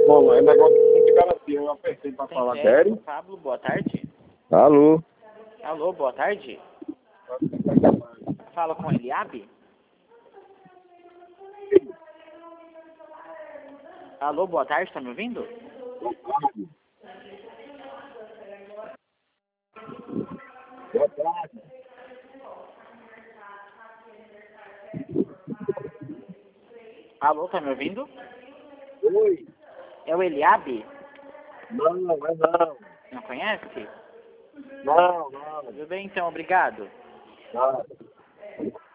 Bom, é negócio que ficar assim, eu apertei pra falar. Sério? Pablo, boa tarde. Alô? Alô, boa tarde. Fala com Eliabe? Alô, boa tarde, tá me ouvindo? Boa tarde. Alô, tá me ouvindo? Oi? É o Eliabe? Não, é não. Não conhece? Não. Tudo bem, então, obrigado. Nada.